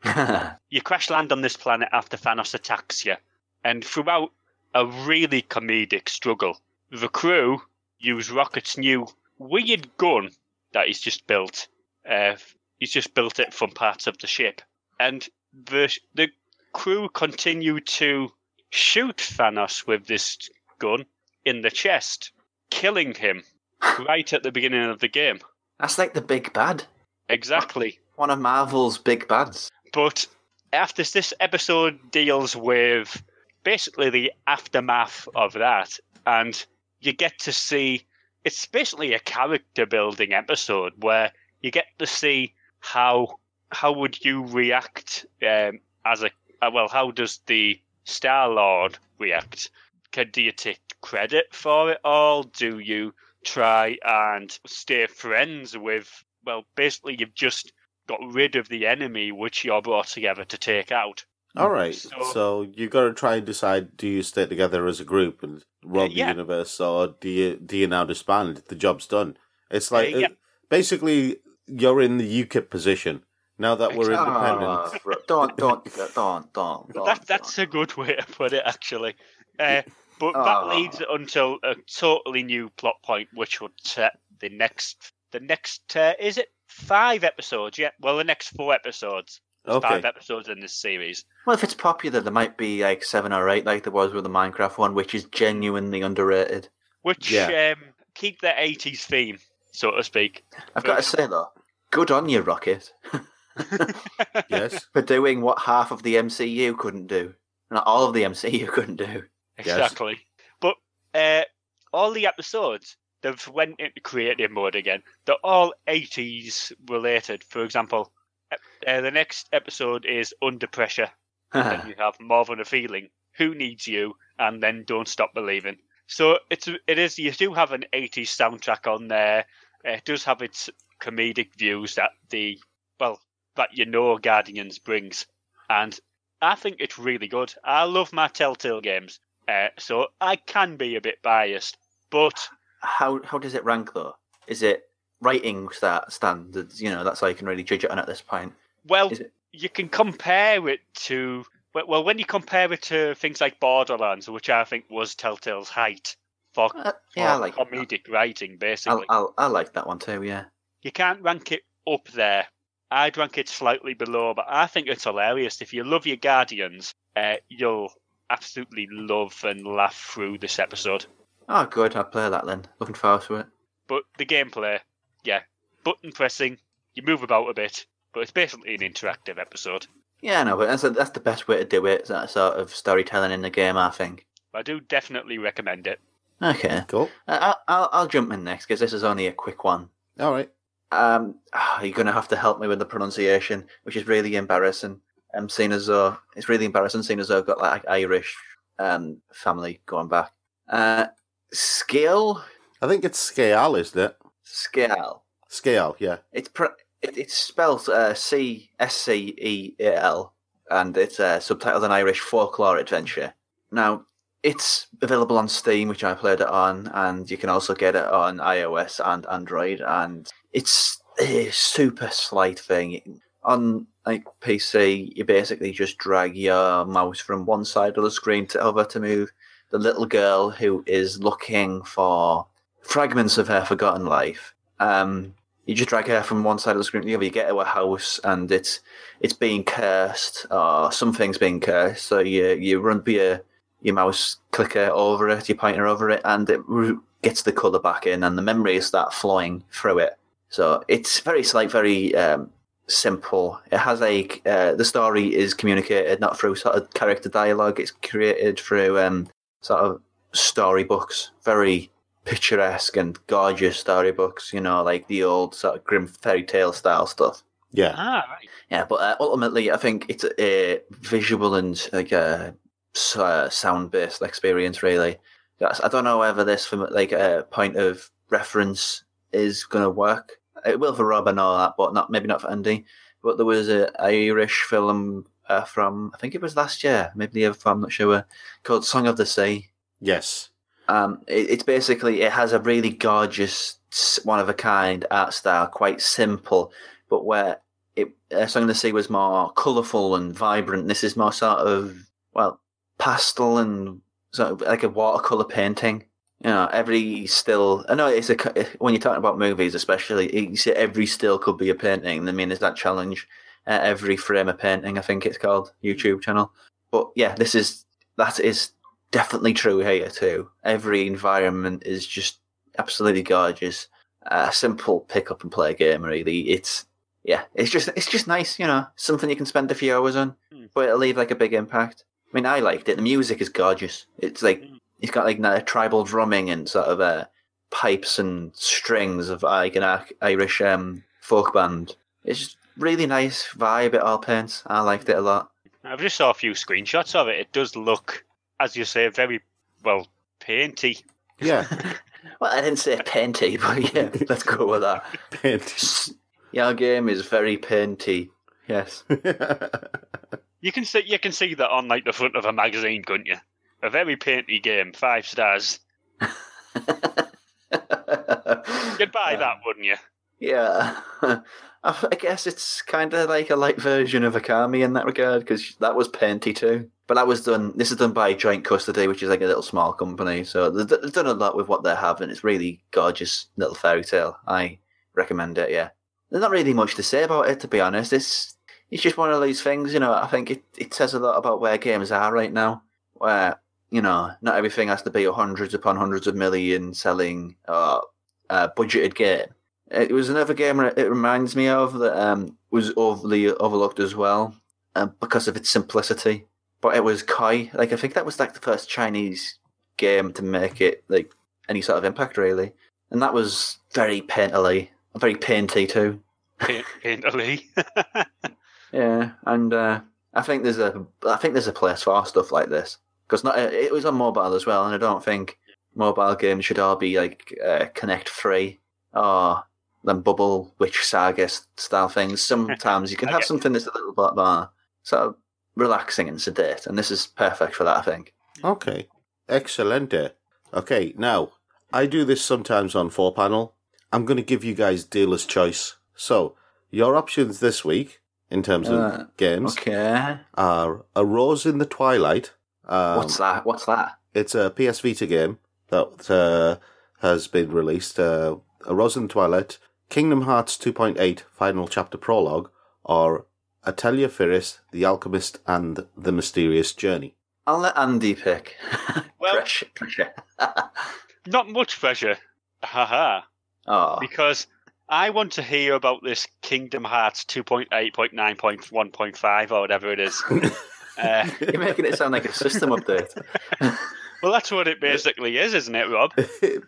You crash land on this planet after Thanos attacks you, and throughout a really comedic struggle, the crew use Rocket's new weird gun that he's just built. Uh, he's just built it from parts of the ship, and the the crew continue to shoot Thanos with this gun in the chest, killing him right at the beginning of the game. That's like the big bad. Exactly. One of Marvel's big bads. But after this episode deals with basically the aftermath of that, and you get to see, it's basically a character building episode where you get to see how how would you react um, as a uh, well, how does the Star-Lord react? Can, do you take credit for it all? Do you try and stay friends with, well, basically you've just got rid of the enemy which you're brought together to take out. All right. So, So, you got to try and decide: do you stay together as a group and run Uh, yeah. the universe, or do you do you now disband? The job's done. It's like Uh, yeah. uh, basically you're in the U KIP position now that we're Exactly. independent. Oh, don't, don't, don't, don't, don't. that, that's a good way to put it, actually. Uh, but Oh. that leads until a totally new plot point, which would set the next, the next, uh, is it five episodes? Yeah, well, the next four episodes. There's Okay. Five episodes in this series. Well, if it's popular, there might be like seven or eight, like there was with the Minecraft one, which is genuinely underrated. Which Yeah. um, keep the eighties theme, so to speak. I've got to say though, good on you, Rocket, Yes. for doing what half of the M C U couldn't do, and all of the M C U couldn't do. Exactly. But uh, all the episodes, they've went into creative mode again. They're all eighties related. For example, uh, the next episode is Under Pressure. Then you have More Than a Feeling, Who Needs You, and then Don't Stop Believing. So it's it is you do have an eighties soundtrack on there. It does have its comedic views that the well that you know Guardians brings, and I think it's really good. I love my Telltale games, uh, so I can be a bit biased, but how how does it rank though? Is it writing stat standards? You know, that's how you can really judge it on at this point. well, Is it? you can compare it to Well, well, when you compare it to things like Borderlands, which I think was Telltale's height for, Uh, yeah, I for like comedic writing, I, basically, I, I like that one too. Yeah. you can't rank it up there. I'd rank it slightly below, but I think it's hilarious. If you love your Guardians, uh, you'll absolutely love and laugh through this episode. Oh, good. I'll play that then. Looking forward to it. But the gameplay, yeah, button pressing, you move about a bit, but it's basically an interactive episode. Yeah, no, but that's that's the best way to do it. That sort of storytelling in the game, I think. I do definitely recommend it. Okay, Cool. uh, I'll I'll jump in next because this is only a quick one. All right. Um, oh, you're going to have to help me with the pronunciation, which is really embarrassing. Um, seeing as though it's really embarrassing, seeing as though I've got like Irish um family going back. Uh, Scale, I think it's Scale, isn't it? Scale. Scale, yeah. It's pr- it, it's spelled uh, C S C E A L, and it's uh, subtitled an Irish folklore adventure. Now, it's available on Steam, which I played it on, and you can also get it on iOS and Android. And it's a super slight thing. On like P C, you basically just drag your mouse from one side of the screen to other to move the little girl who is looking for fragments of her forgotten life. Um, you just drag her from one side of the screen to the other. You get to a house, and it's it's being cursed, or something's being cursed. So you you run your your mouse clicker over it, you pointer over it, and it gets the colour back in, and the memories start flowing through it. So it's very slight, very um, simple. It has a uh, the story is communicated not through sort of character dialogue. It's created through um, sort of storybooks, very picturesque and gorgeous storybooks, you know, like the old sort of grim fairy tale style stuff. Yeah. Ah, right. Yeah, but uh, ultimately, I think it's a visual and like a uh, sound based experience. Really, That's, I don't know whether this from like a point of reference is going to work. It will for Rob, I know that, but not maybe not for Andy. But there was an Irish film uh, from I think it was last year, maybe the year before, I'm not sure, called Song of the Sea. Yes. Um, it, it's basically, it has a really gorgeous, one-of-a-kind art style, quite simple, but where it uh, Song of the Sea was more colourful and vibrant. This is more sort of, well, pastel and sort of like a watercolour painting. You know, every still, I know it's a, when you're talking about movies especially, you see every still could be a painting. I mean, there's that challenge, uh, every frame a painting, I think it's called, YouTube channel. But yeah, this is, that is definitely true here too. Every environment is just absolutely gorgeous. A uh, simple pick up and play game, really. It's yeah, it's just it's just nice, you know, something you can spend a few hours on, mm. but it'll leave like a big impact. I mean, I liked it. The music is gorgeous. It's like mm. it's got like uh, tribal drumming and sort of uh, pipes and strings of like an Irish um, folk band. It's just really nice vibe. It all paints. I liked it a lot. I've just saw a few screenshots of it. It does look, as you say, very, well, painty. Yeah. Well, I didn't say painty, but yeah, let's go with that. Painty. Your game is very painty. Yes. You can see you can see that on like the front of a magazine, couldn't you? A very painty game, five stars. You'd buy that, wouldn't you? Yeah. I guess it's kind of like a light version of Akami in that regard, because that was painty too. But that was done, this is done by Joint Custody, which is like a little small company. So they've done a lot with what they have, and it's really gorgeous little fairy tale. I recommend it, yeah. There's not really much to say about it, to be honest. It's it's just one of these things, you know, I think it, it says a lot about where games are right now, where, you know, not everything has to be a hundreds upon hundreds of million selling uh, uh, budgeted game. It was another game it reminds me of that um, was overly overlooked as well uh, because of its simplicity. But it was Koi. Like, I think that was like the first Chinese game to make it like any sort of impact, really. And that was very painterly, very painty too. Painterly. Yeah, and uh, I think there's a I think there's a place for stuff like this, because not it was on mobile as well, and I don't think mobile games should all be like uh, Connect free or them Bubble Witch Saga style things. Sometimes you can have something that's a little bit more sort of relaxing and sedate, and this is perfect for that, I think. Okay, excellent. Okay, now I do this sometimes on four panel. I'm going to give you guys dealer's choice. So your options this week in terms of Uh, games Okay. are A Rose in the Twilight. Um, What's that? What's that? It's a P S Vita game that uh, has been released. Uh, A Rose in the Twilight, Kingdom Hearts two point eight Final Chapter Prologue, or Atelier Firis, The Alchemist and the Mysterious Journey. I'll let Andy pick. Well- pressure. pressure. Not much pressure. Haha. Oh, Because I want to hear about this Kingdom Hearts two point eight point nine point one point five or whatever it is. uh, you're making it sound like a system update. well, that's what it basically is, isn't it, Rob?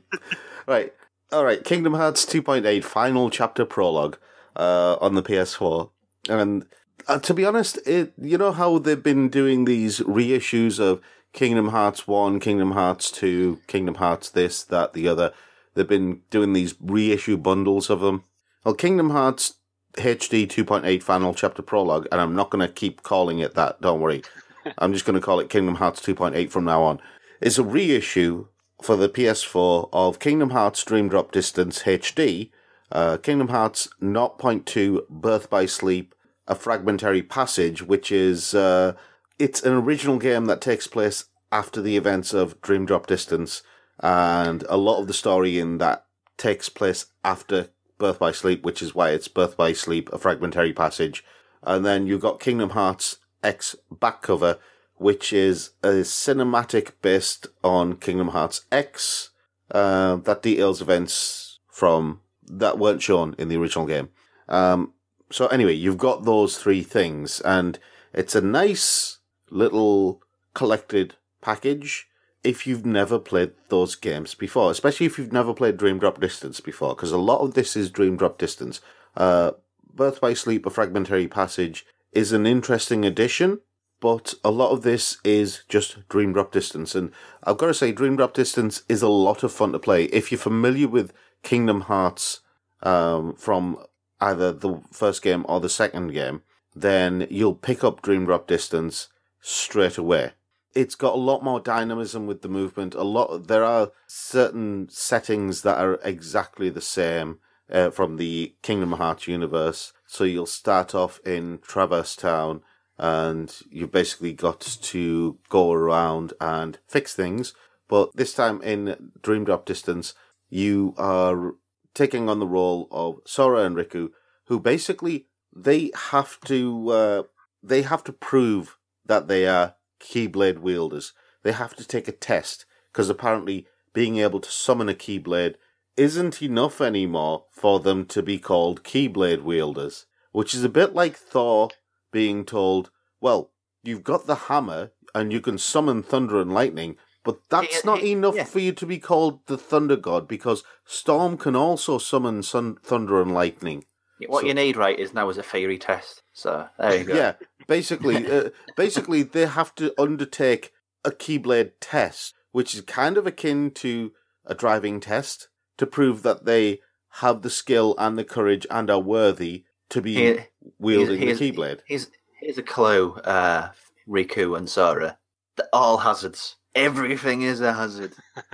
Right. All right. Kingdom Hearts two point eight Final Chapter Prologue uh, on the P S four. And uh, to be honest, it you know how they've been doing these reissues of Kingdom Hearts one, Kingdom Hearts two, Kingdom Hearts this, that, the other. They've been doing these reissue bundles of them. Well, Kingdom Hearts H D two point eight Final Chapter Prologue, and I'm not going to keep calling it that, don't worry. I'm just going to call it Kingdom Hearts two point eight from now on. It's a reissue for the P S four of Kingdom Hearts Dream Drop Distance H D, uh, Kingdom Hearts zero point two Birth by Sleep, A Fragmentary Passage, which is, uh, it's an original game that takes place after the events of Dream Drop Distance, and a lot of the story in that takes place after Birth by Sleep, which is why it's Birth by Sleep, A Fragmentary Passage. And then you've got Kingdom Hearts X back cover, which is a cinematic based on Kingdom Hearts X uh, that details events from that weren't shown in the original game. Um, so anyway, you've got those three things, and it's a nice little collected package if you've never played those games before, especially if you've never played Dream Drop Distance before, because a lot of this is Dream Drop Distance. Uh, Birth by Sleep, A Fragmentary Passage is an interesting addition, but a lot of this is just Dream Drop Distance. And I've got to say, Dream Drop Distance is a lot of fun to play. If you're familiar with Kingdom Hearts um, from either the first game or the second game, then you'll pick up Dream Drop Distance straight away. It's got a lot more dynamism with the movement. A lot. There are certain settings that are exactly the same uh, from the Kingdom Hearts universe. So you'll start off in Traverse Town, and you've basically got to go around and fix things. But this time in Dream Drop Distance, you are taking on the role of Sora and Riku, who basically they have to uh, they have to prove that they are Keyblade wielders. They have to take a test, because apparently being able to summon a Keyblade isn't enough anymore for them to be called Keyblade wielders, which is a bit like Thor being told, well, you've got the hammer and you can summon thunder and lightning, but that's He- not he- enough yeah. for you to be called the Thunder God, because Storm can also summon sun- thunder and lightning. What So- you need, right, is now is a fairy test. So there you go. Yeah, basically, uh, basically they have to undertake a Keyblade test, which is kind of akin to a driving test, to prove that they have the skill and the courage and are worthy to be Here- wielding here's, the Keyblade. Here's, here's a clue, uh, Riku and Sora. They're all hazards. Everything is a hazard.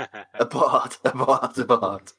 Abort, abort, abort.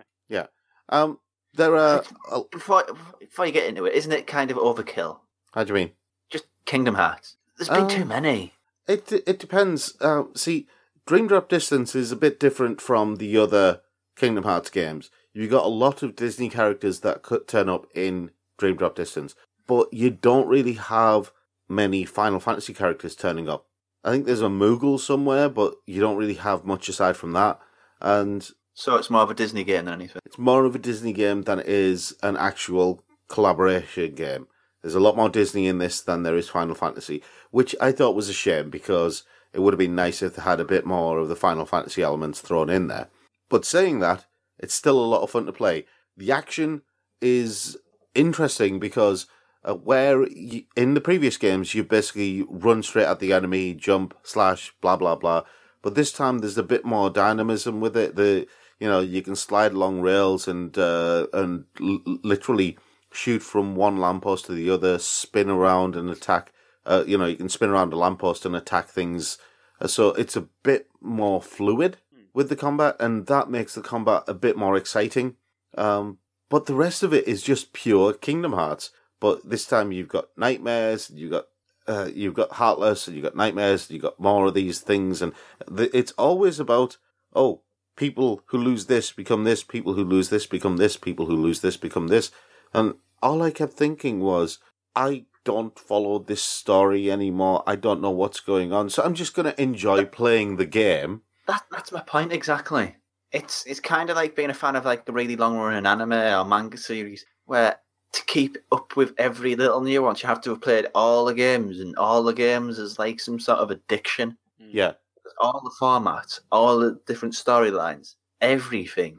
Um, there are. Uh, Before, before you get into it, isn't it kind of overkill? how do you mean? Just Kingdom Hearts. There's been Um, too many. It it depends. Uh, see, Dream Drop Distance is a bit different from the other Kingdom Hearts games. You've got a lot of Disney characters that could turn up in Dream Drop Distance, but you don't really have many Final Fantasy characters turning up. I think there's a Moogle somewhere, but you don't really have much aside from that. And So it's more of a Disney game than anything. it's more of a Disney game than it is an actual collaboration game. There's a lot more Disney in this than there is Final Fantasy, which I thought was a shame, because it would have been nice if they had a bit more of the Final Fantasy elements thrown in there. But saying that, it's still a lot of fun to play. The action is interesting because uh, where you, in the previous games you basically run straight at the enemy, jump, slash, blah blah blah. But this time there's a bit more dynamism with it. The you know you can slide along rails and uh, and l- literally shoot from one lamppost to the other, spin around and attack. Uh, you know you can spin around a lamppost and attack things. Uh, so it's a bit more fluid with the combat, and that makes the combat a bit more exciting. Um, but the rest of it is just pure Kingdom Hearts. but this time you've got nightmares, you've got uh, you've got Heartless, and you've got nightmares, and you've got more of these things, and the, it's always about, oh, people who lose this become this, people who lose this become this, people who lose this become this. And all I kept thinking was, I don't follow this story anymore. I don't know what's going on. So I'm just going to enjoy playing the game. That, that's my point exactly. It's it's kind of like being a fan of like the really long-running anime or manga series, where to keep up with every little nuance, you have to have played all the games, and all the games is like some sort of addiction. Yeah. All the formats, all the different storylines, everything,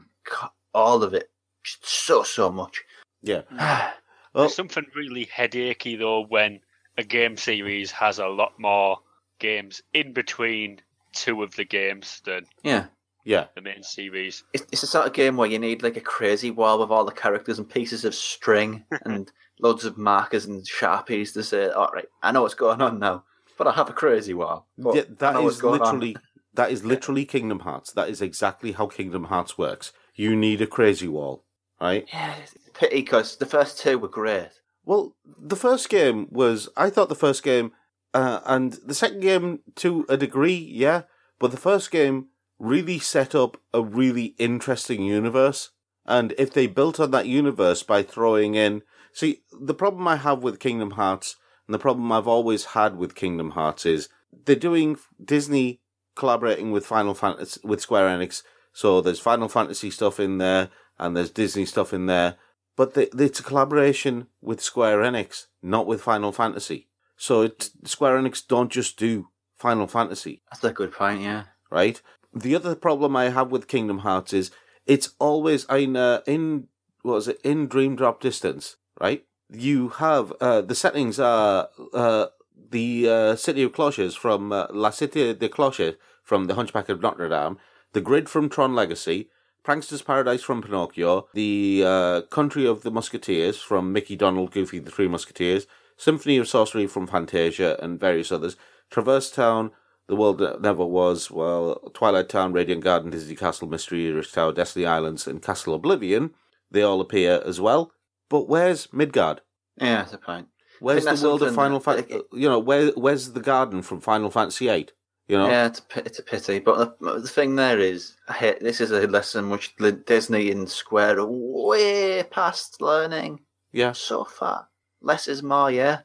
all of it, just so, so much. Yeah. well, There's something really headachy, though, when a game series has a lot more games in between two of the games than yeah. Yeah. the main series. It's, it's the sort of game where you need like a crazy wall with all the characters and pieces of string and loads of markers and sharpies to say, all right, I know what's going on now, but I have a crazy wall. Yeah, that is literally that is literally Kingdom Hearts. That is exactly how Kingdom Hearts works. You need a crazy wall, right? Yeah, it's a pity because the first two were great. Well, the first game was, I thought the first game, uh, and the second game to a degree, yeah, but the first game really set up a really interesting universe. And if they built on that universe by throwing in, see, the problem I have with Kingdom Hearts, and the problem I've always had with Kingdom Hearts is they're doing Disney collaborating with Final Fantasy, with Square Enix. So there's Final Fantasy stuff in there and there's Disney stuff in there, but they, it's a collaboration with Square Enix, not with Final Fantasy. So it, Square Enix don't just do Final Fantasy. That's a good point, yeah. Right? The other problem I have with Kingdom Hearts is it's always in, uh, in what was it, in Dream Drop Distance, right? You have, uh, the settings are, uh, the, uh, City of Cloches from, uh, La Cité de Cloches from The Hunchback of Notre Dame, the grid from Tron Legacy, Prankster's Paradise from Pinocchio, the, uh, Country of the Musketeers from Mickey, Donald, Goofy, the Three Musketeers, Symphony of Sorcery from Fantasia, and various others, Traverse Town, The World That Never Was, well, Twilight Town, Radiant Garden, Disney Castle, Mystery Tower, Destiny Islands, and Castle Oblivion. They all appear as well. But where's Midgard? Yeah, that's a point. Where's the world of Final Fantasy? You know, where where's the garden from Final Fantasy eight? You know? Yeah, it's a, it's a pity. But the, the thing there is, I hate, this is a lesson which Disney and Square are way past learning. Yeah. So far. Less is more, yeah?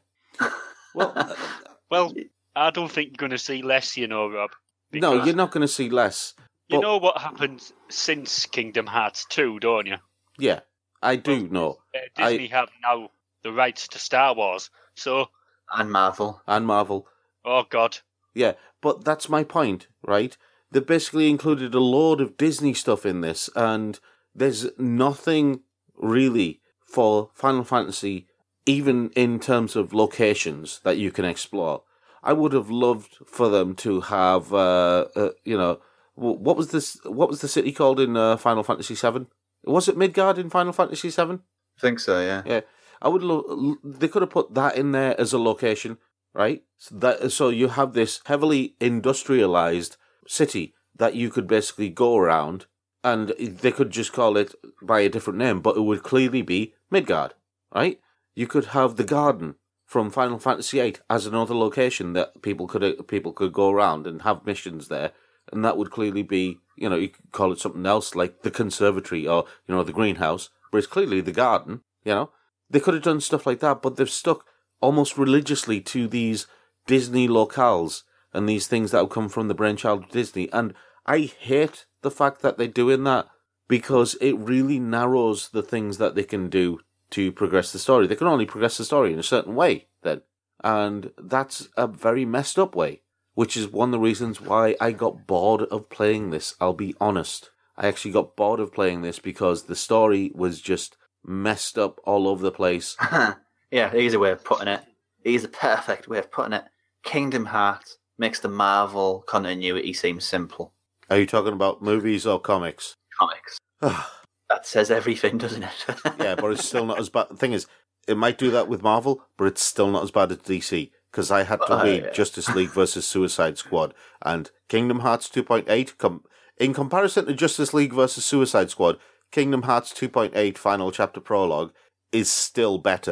Well, uh, well, I don't think you're going to see less, you know, Rob. No, you're not going to see less. You know what happened since Kingdom Hearts two, don't you? Yeah, I do well, know. Uh, Disney I... have now the rights to Star Wars, so... And Marvel. And Marvel. Oh, God. Yeah, but that's my point, right? They basically included a load of Disney stuff in this, and there's nothing really for Final Fantasy, even in terms of locations, that you can explore. I would have loved for them to have, uh, uh, you know, what was this? What was the city called in uh, Final Fantasy seven? Was it Midgard in Final Fantasy seven? I think so. Yeah. Yeah. I would. Lo- they could have put that in there as a location, right? So that so you have this heavily industrialized city that you could basically go around, and they could just call it by a different name, but it would clearly be Midgard, right? You could have the garden from Final Fantasy eight as another location that people could people could go around and have missions there, and that would clearly be, you know, you could call it something else like the conservatory or, you know, the greenhouse, but it's clearly the garden, you know. They could have done stuff like that, but they've stuck almost religiously to these Disney locales and these things that have come from the brainchild of Disney, and I hate the fact that they're doing that because it really narrows the things that they can do to progress the story. They can only progress the story in a certain way then. And that's a very messed up way, which is one of the reasons why I got bored of playing this, I'll be honest. I actually got bored of playing this because the story was just messed up all over the place. Yeah, easy way of putting it. He's the perfect way of putting it. Kingdom Hearts makes the Marvel continuity seem simple. Are you talking about movies or comics? Comics. That says everything, doesn't it? Yeah, but it's still not as bad. The thing is, it might do that with Marvel, but it's still not as bad as D C. Because I had to oh, read yeah. Justice League versus Suicide Squad, and Kingdom Hearts two point eight, com- in comparison to Justice League versus Suicide Squad, Kingdom Hearts two point eight Final Chapter Prologue is still better.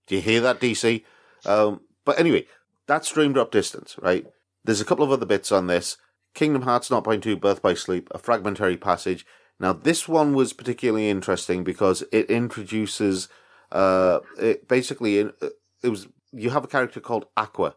Do you hear that, D C? Um, but anyway, that's Dream Drop Distance, right? There's a couple of other bits on this. Kingdom Hearts zero point two Birth by Sleep, a fragmentary passage. Now, this one was particularly interesting because it introduces, uh, it basically, it was, you have a character called Aqua,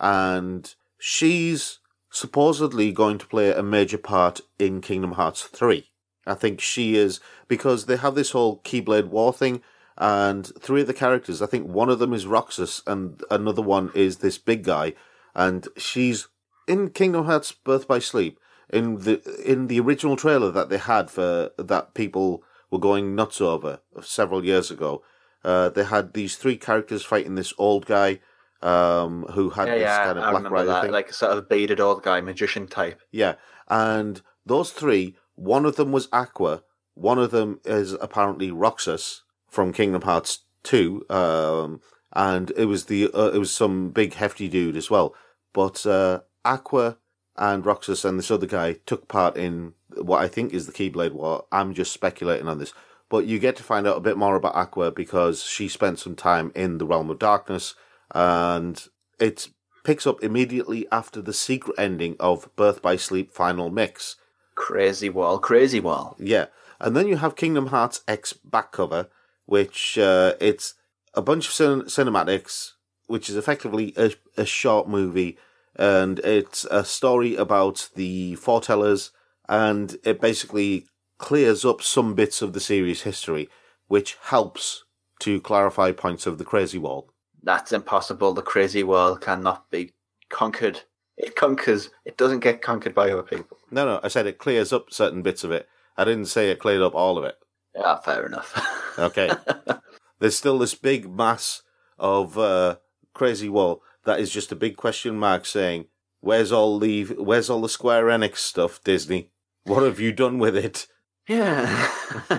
and she's supposedly going to play a major part in Kingdom Hearts three. I think she is, because they have this whole Keyblade War thing, and three of the characters, I think one of them is Roxas, and another one is this big guy, and she's in Kingdom Hearts Birth by Sleep. In the in the original trailer that they had for that people were going nuts over several years ago, uh, they had these three characters fighting this old guy um, who had yeah, this yeah, kind of I Black remember Rider that, thing. like a sort of bearded old guy, magician type. Yeah, and those three, one of them was Aqua, one of them is apparently Roxas from Kingdom Hearts two, um, and it was the uh, it was some big hefty dude as well. But uh, Aqua and Roxas and this other guy took part in what I think is the Keyblade War. I'm just speculating on this. But you get to find out a bit more about Aqua because she spent some time in the Realm of Darkness, and it picks up immediately after the secret ending of Birth by Sleep Final Mix. Crazy Wall, Crazy Wall. Yeah. And then you have Kingdom Hearts X back cover, which uh, it's a bunch of cin- cinematics, which is effectively a, a short movie. And it's a story about the foretellers, and it basically clears up some bits of the series history, which helps to clarify points of the Crazy Wall. That's impossible. The Crazy Wall cannot be conquered. It conquers. It doesn't get conquered by other people. No, no, I said it clears up certain bits of it. I didn't say it cleared up all of it. Yeah, fair enough. Okay. There's still this big mass of uh, Crazy Wall that is just a big question mark saying, where's all the where's all the Square Enix stuff, Disney? What have you done with it? Yeah.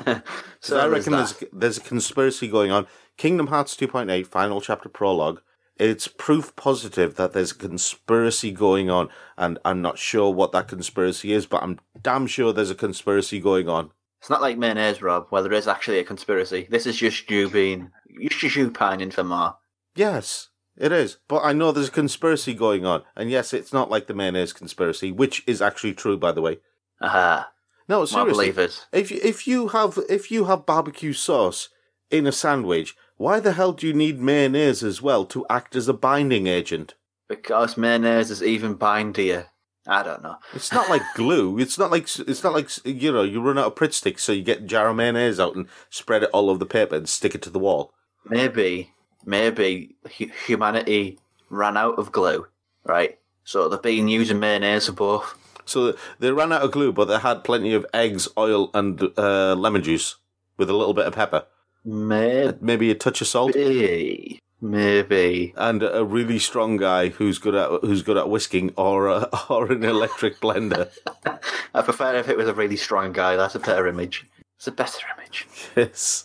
So I reckon there's, there's a conspiracy going on. Kingdom Hearts two point eight, Final Chapter Prologue, it's proof positive that there's a conspiracy going on, and I'm not sure what that conspiracy is, but I'm damn sure there's a conspiracy going on. It's not like mayonnaise, Rob, where there is actually a conspiracy. This is just you being, just you pining for more. Yes. It is, but I know there's a conspiracy going on, and yes, it's not like the mayonnaise conspiracy, which is actually true, by the way. Aha. No, seriously. More believers. If you, if you have if you have barbecue sauce in a sandwich, why the hell do you need mayonnaise as well to act as a binding agent? Because mayonnaise is even bindier. I don't know. It's not like glue. It's not like it's not like you know you run out of Pritt sticks, so you get a jar of mayonnaise out and spread it all over the paper and stick it to the wall. Maybe. Maybe humanity ran out of glue, right? So they've been using mayonnaise for both. So they ran out of glue, but they had plenty of eggs, oil, and uh, lemon juice with a little bit of pepper. Maybe. Maybe a touch of salt. Maybe. And a really strong guy who's good at who's good at whisking, or a, or an electric blender. I prefer if it was a really strong guy. That's a better image. It's a better image. Yes.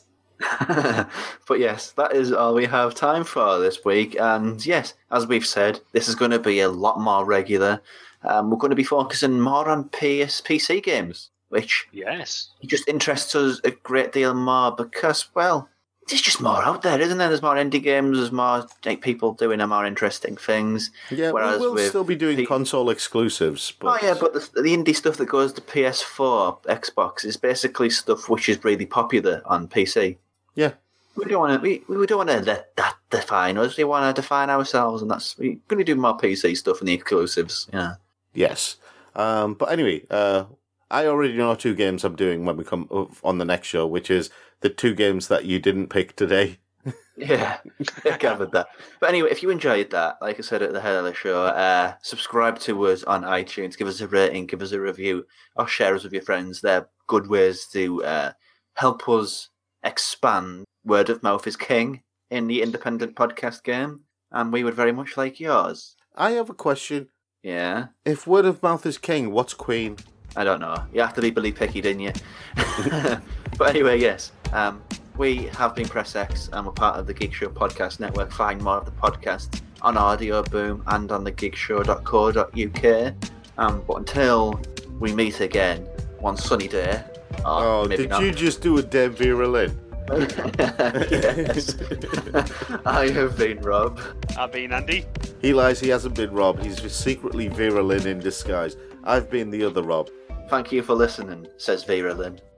But yes, that is all we have time for this week. And yes, as we've said, this is going to be a lot more regular. Um, we're going to be focusing more on P S P C games, which yes, just interests us a great deal more because, well, there's just more out there, isn't there? There's more indie games, there's more like, people doing more interesting things. Yeah, Whereas we'll with still be doing P- console exclusives. But... Oh yeah, but the, the indie stuff that goes to P S four, Xbox, is basically stuff which is really popular on P C. Yeah. We don't want to. We, we don't want to let that define us. We want to define ourselves, and that's we're going to do more P C stuff and the exclusives. Yeah. Yes. Um, but anyway, uh, I already know two games I'm doing when we come on the next show, which is the two games that you didn't pick today. Yeah, I covered that. But anyway, if you enjoyed that, like I said at the head of the show, uh, subscribe to us on iTunes, give us a rating, give us a review, or share us with your friends. They're good ways to uh, help us expand. Word of mouth is king in the independent podcast game, and we would very much like yours. I have a question. Yeah? If word of mouth is king, what's queen? I don't know. You have to be Billy Picky, didn't you? But anyway, yes. Um, we have been Press X, and we're part of the Geek Show Podcast Network. Find more of the podcast on Audio Boom and on the geek show dot co dot uk. Um, but until we meet again one sunny day, or Oh, maybe did not. you just do a Dave Vera Lynn? Yes. I have been Rob. I've been Andy. He lies, he hasn't been Rob. He's just secretly Vera Lynn in disguise. I've been the other Rob. Thank you for listening, says Vera Lynn.